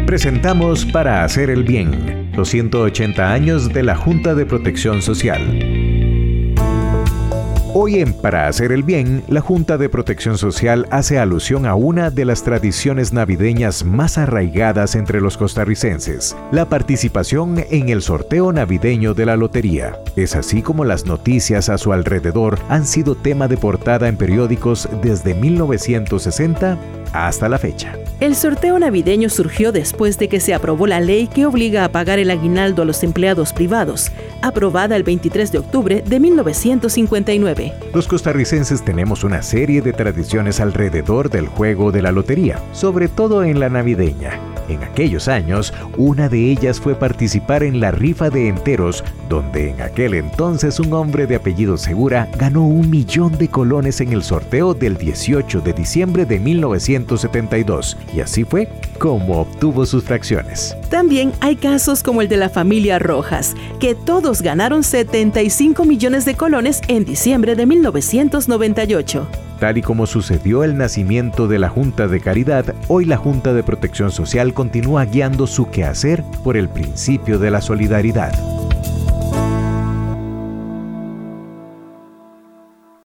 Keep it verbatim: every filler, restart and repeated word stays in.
Presentamos Para Hacer el Bien, los ciento ochenta años de la Junta de Protección Social. Hoy en Para Hacer el Bien, la Junta de Protección Social hace alusión a una de las tradiciones navideñas más arraigadas entre los costarricenses, la participación en el sorteo navideño de la lotería. Es así como las noticias a su alrededor han sido tema de portada en periódicos desde mil novecientos sesenta hasta la fecha. El sorteo navideño surgió después de que se aprobó la ley que obliga a pagar el aguinaldo a los empleados privados, aprobada el veintitrés de octubre de mil novecientos cincuenta y nueve. Los costarricenses tenemos una serie de tradiciones alrededor del juego de la lotería, sobre todo en la navideña. En aquellos años, una de ellas fue participar en la rifa de enteros, donde en aquel entonces un hombre de apellido Segura ganó un millón de colones en el sorteo del dieciocho de diciembre de mil novecientos setenta y dos, y así fue como obtuvo sus fracciones. También hay casos como el de la familia Rojas, que todos ganaron setenta y cinco millones de colones en diciembre de mil novecientos noventa y ocho. Tal y como sucedió el nacimiento de la Junta de Caridad, hoy la Junta de Protección Social continúa guiando su quehacer por el principio de la solidaridad.